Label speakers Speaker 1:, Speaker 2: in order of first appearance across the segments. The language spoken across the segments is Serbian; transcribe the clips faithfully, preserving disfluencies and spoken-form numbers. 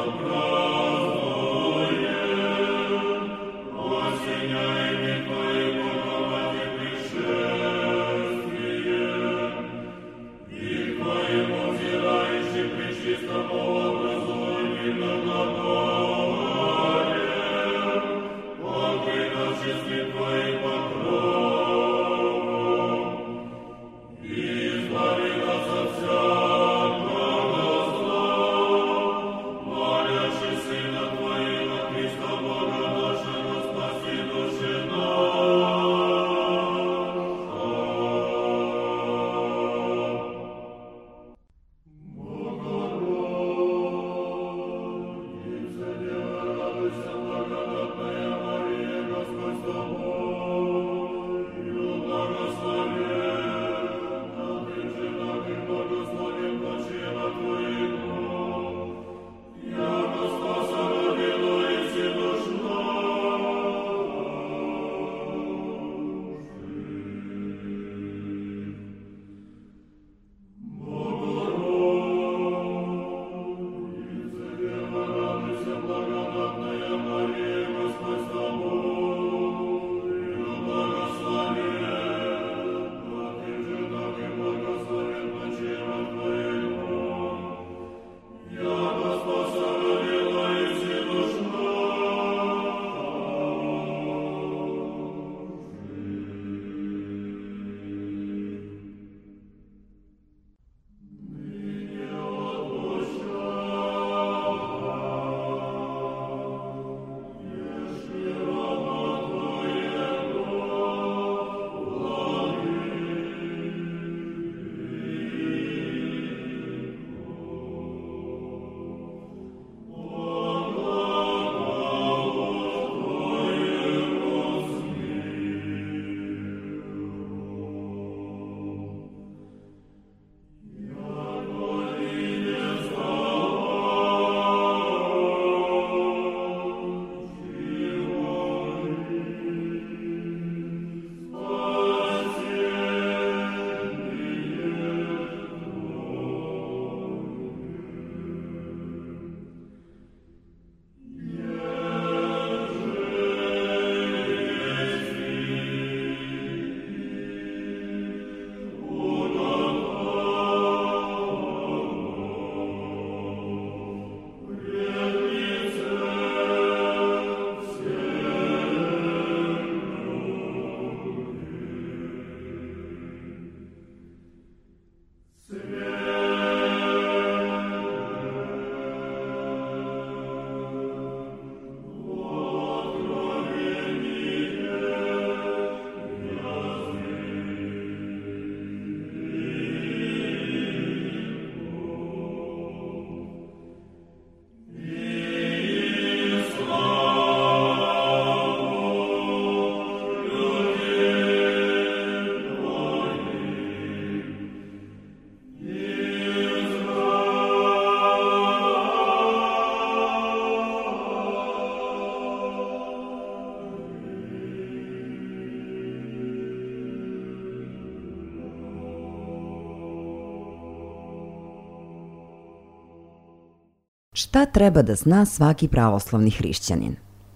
Speaker 1: Šta treba da zna svaki pravoslavni hrišćanin?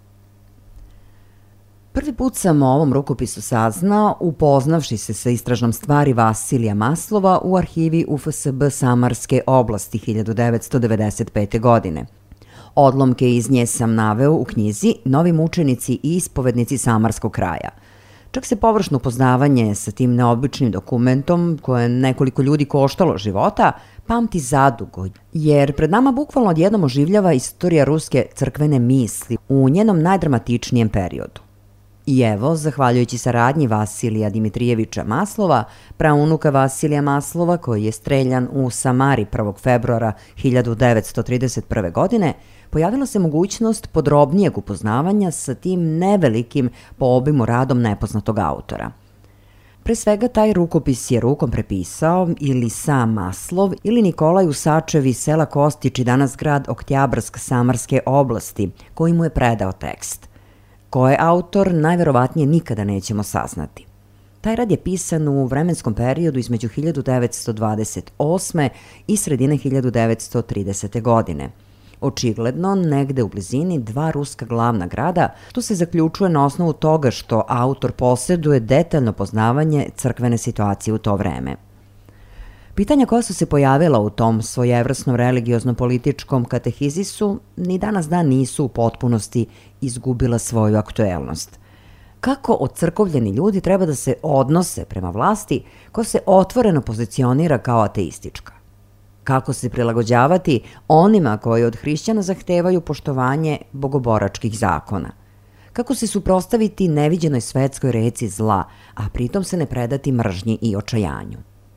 Speaker 1: Prvi put sam o ovom rukopisu saznao upoznavši se sa istražnom stvari Vasilija Maslova u arhivi U F S B Samarske oblasti hiljadu devetsto devedeset pete. godine. Odlomke iz nje sam naveo u knjizi Novi mučenici i ispovednici Samarskog kraja. Čak se površno upoznavanje sa tim neobičnim dokumentom, koje je nekoliko ljudi koštalo života, pamti zadugo, jer pred nama bukvalno odjednom oživljava istorija ruske crkvene misli u njenom najdramatičnijem periodu. I evo, zahvaljujući saradnji Vasilija Dimitrijevića Maslova, praunuka Vasilija Maslova, koji je streljan u Samari prvog februara hiljadu devetsto trideset prve. godine, pojavila se mogućnost podrobnijeg upoznavanja sa tim nevelikim po obimu radom nepoznatog autora. Pre svega, taj rukopis je rukom prepisao ili sam Maslov ili Nikolaj Usačev iz sela Kostići, danas grad Oktjabrsk Samarske oblasti, koji mu je predao tekst. Ko je autor, najverovatnije nikada nećemo saznati. Taj rad je pisan u vremenskom periodu između hiljadu devetsto dvadeset osme. i sredine hiljadu devetsto tridesete. godine. Očigledno, negde u blizini dva ruska glavna grada, to se zaključuje na osnovu toga što autor posjeduje detaljno poznavanje crkvene situacije u to vreme. Pitanja koja su se pojavila u tom svojevrsnom religiozno-političkom katehizisu ni danas dan nisu u potpunosti izgubila svoju aktuelnost. Kako ocrkovljeni ljudi treba da se odnose prema vlasti koja se otvoreno pozicionira kao ateistička? Kako se prilagođavati onima koji od hrišćana zahtevaju poštovanje bogoboračkih zakona? Kako se suprotstaviti neviđenoj svetskoj reci zla, a pritom se ne predati mržnji i očajanju?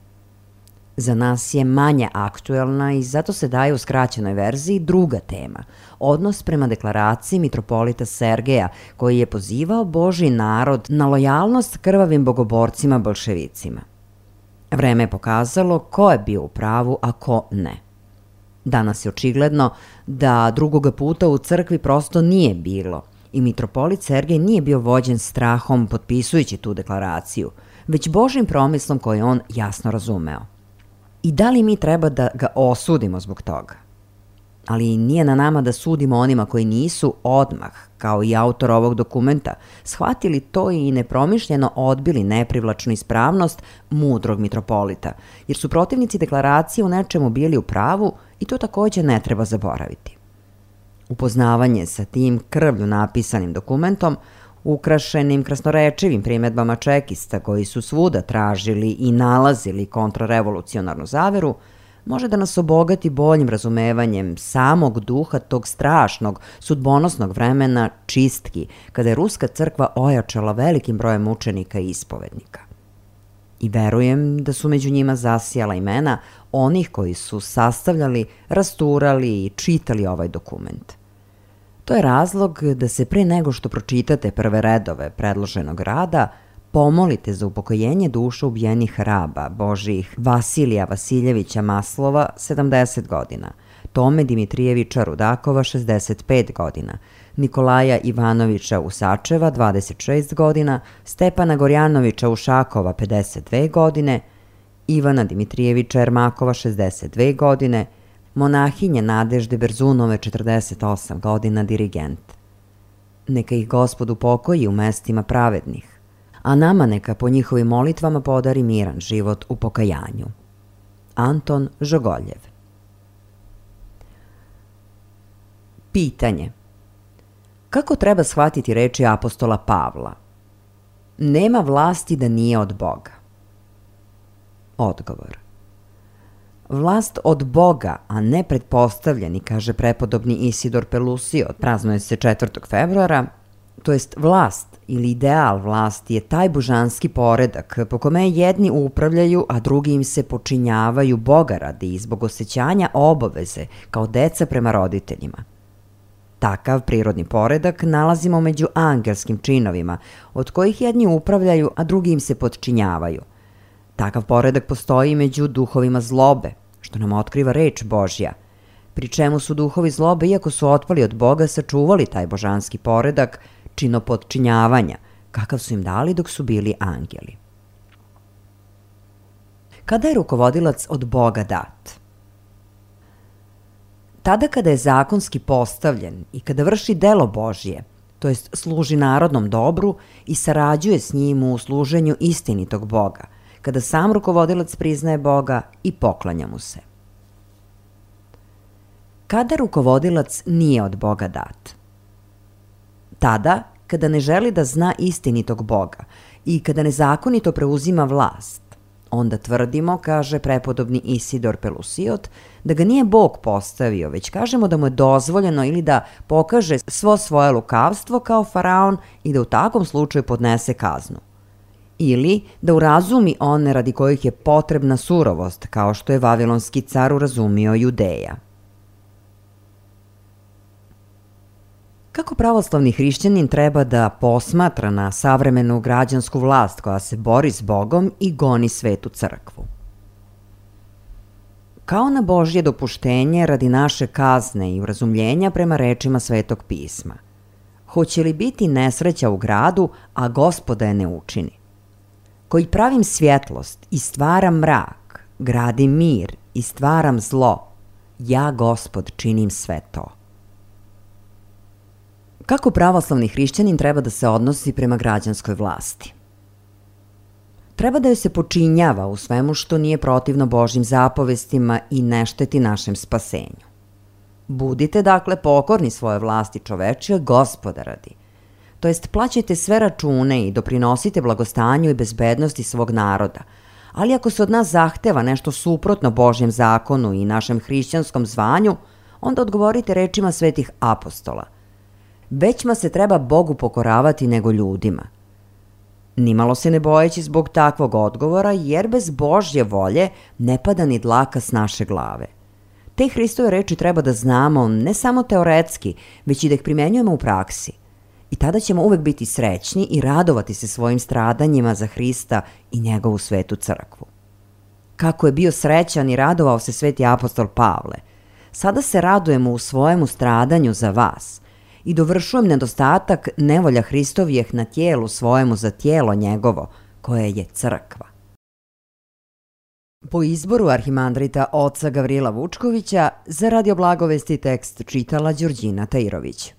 Speaker 1: Za nas je manje aktuelna i zato se daje u skraćenoj verziji druga tema, odnos prema deklaraciji mitropolita Sergeja koji je pozivao Božji narod na lojalnost krvavim bogoborcima bolševicima. Vreme je pokazalo ko je bio u pravu, a ko ne. Danas je očigledno da drugoga puta u crkvi prosto nije bilo i mitropolit Sergej nije bio vođen strahom potpisujući tu deklaraciju, već Božjim promislom koji on jasno razumeo. I da li mi treba da ga osudimo zbog toga? Ali nije na nama da sudimo onima koji nisu odmah, kao i autor ovog dokumenta, shvatili to i nepromišljeno odbili neprivlačnu ispravnost mudrog mitropolita, jer su protivnici deklaracije u nečemu bili u pravu i to takođe ne treba zaboraviti. Upoznavanje sa tim krvlju napisanim dokumentom, ukrašenim krasnorečivim primedbama čekista koji su svuda tražili i nalazili kontrarevolucionarnu zaveru, može da nas obogati boljim razumevanjem samog duha tog strašnog, sudbonosnog vremena čistki, kada je ruska crkva ojačala velikim brojem učenika i ispovednika. I verujem da su među njima zasijala imena onih koji su sastavljali, rasturali i čitali ovaj dokument. To je razlog da se pre nego što pročitate prve redove predloženog rada, pomolite za upokojenje duša ubijenih raba Božijih Vasilija Vasiljevića Maslova, sedamdeset godina, Tome Dimitrijevića Rudakova, šezdeset pet godina, Nikolaja Ivanovića Usačeva, dvadeset šest godina, Stepana Gorjanovića Ušakova, pedeset dve godine, Ivana Dimitrijevića Ermakova, šezdeset dve godine, monahinje Nadežde Berzunove, četrdeset osam godina, dirigent. Neka ih Gospod upokoji u mestima pravednih, a nama neka po njihovim molitvama podari miran život u pokajanju. Anton Žogoljev. Pitanje. Kako treba shvatiti reči apostola Pavla? Nema vlasti da nije od Boga. Odgovor. Vlast od Boga, a ne pretpostavljeni, kaže prepodobni Isidor Pelusio, praznuje se četvrtog februara, to jest vlast ili ideal vlasti je taj božanski poredak po kome jedni upravljaju, a drugi im se počinjavaju Boga radi i zbog osjećanja obaveze kao deca prema roditeljima. Takav prirodni poredak nalazimo među angelskim činovima, od kojih jedni upravljaju, a drugi im se potčinjavaju. Takav poredak postoji među duhovima zlobe, što nam otkriva reč Božja, pri čemu su duhovi zlobe, iako su otpali od Boga, sačuvali taj božanski poredak činopotčinjavanja, kakav su im dali dok su bili angeli. Kada je rukovodilac od Boga dat? Tada kada je zakonski postavljen i kada vrši delo Božje, to jest služi narodnom dobru i sarađuje s njim u služenju istinitog Boga, kada sam rukovodilac priznaje Boga i poklanja mu se. Kada rukovodilac nije od Boga dat? Tada kada ne želi da zna istinitog Boga i kada nezakonito preuzima vlast, onda tvrdimo, kaže prepodobni Isidor Pelusiot, da ga nije Bog postavio, već kažemo da mu je dozvoljeno ili da pokaže svo svoje lukavstvo kao faraon i da u takvom slučaju podnese kaznu. Ili da urazumi one radi kojih je potrebna surovost, kao što je vavilonski car urazumio Judeja. Kako pravoslavni hrišćanin treba da posmatra na savremenu građansku vlast koja se bori s Bogom i goni svetu crkvu? Kao na Božje dopuštenje radi naše kazne i urazumljenja prema rečima Svetog pisma. Hoće li biti nesreća u gradu, a Gospoda je ne učini? Koji pravim svjetlost i stvaram mrak, gradim mir i stvaram zlo, ja, Gospod, činim sve to. Kako pravoslavni hrišćanin treba da se odnosi prema građanskoj vlasti? Treba da joj se počinjava u svemu što nije protivno Božjim zapovestima i ne šteti našem spasenju. Budite, dakle, pokorni svoje vlasti čovečije, Gospoda radi. To jest, plaćajte sve račune i doprinosite blagostanju i bezbednosti svog naroda, ali ako se od nas zahteva nešto suprotno Božjem zakonu i našem hrišćanskom zvanju, onda odgovorite rečima svetih apostola. Većma se treba Bogu pokoravati nego ljudima. Nimalo se ne bojeći zbog takvog odgovora, jer bez Božje volje ne pada ni dlaka s naše glave. Te Hristove reči treba da znamo ne samo teoretski, već i da ih primenjujemo u praksi. I tada ćemo uvek biti srećni i radovati se svojim stradanjima za Hrista i njegovu svetu crkvu. Kako je bio srećan i radovao se sveti apostol Pavle, sada se radujemo u svojemu stradanju za vas i dovršujem nedostatak nevolja Hristovijeh na tijelu svojemu za tijelo njegovo, koje je crkva. Po izboru arhimandrita oca Gavrila Vučkovića, za Radio Blagovesti tekst čitala Đurđina Tajirović.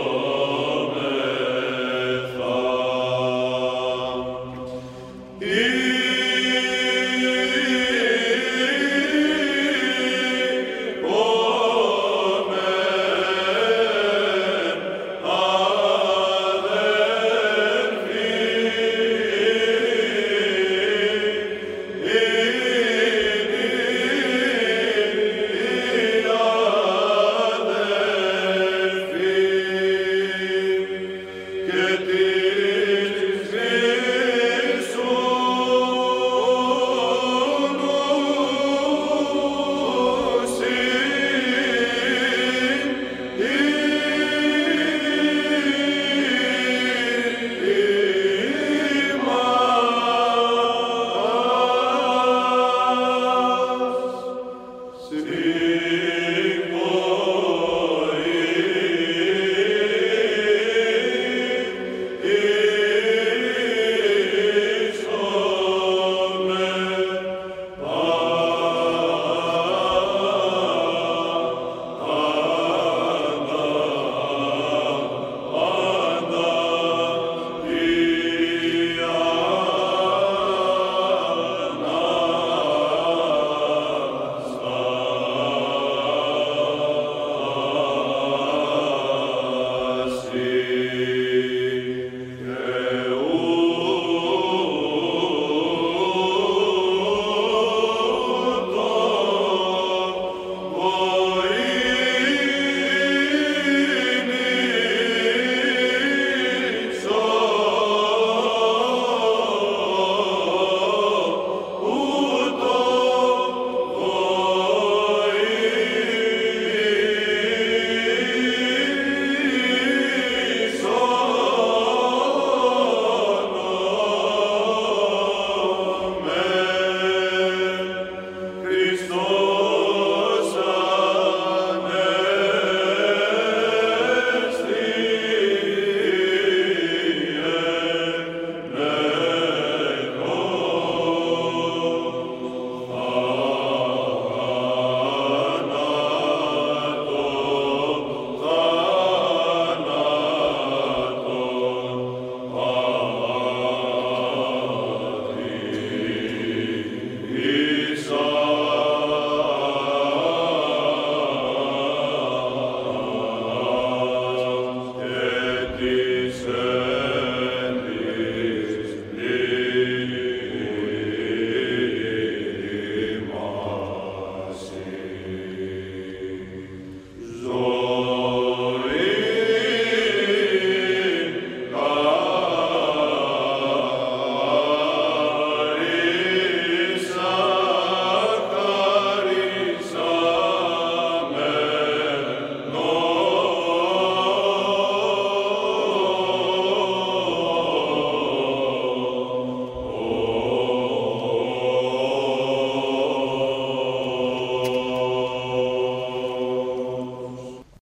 Speaker 2: He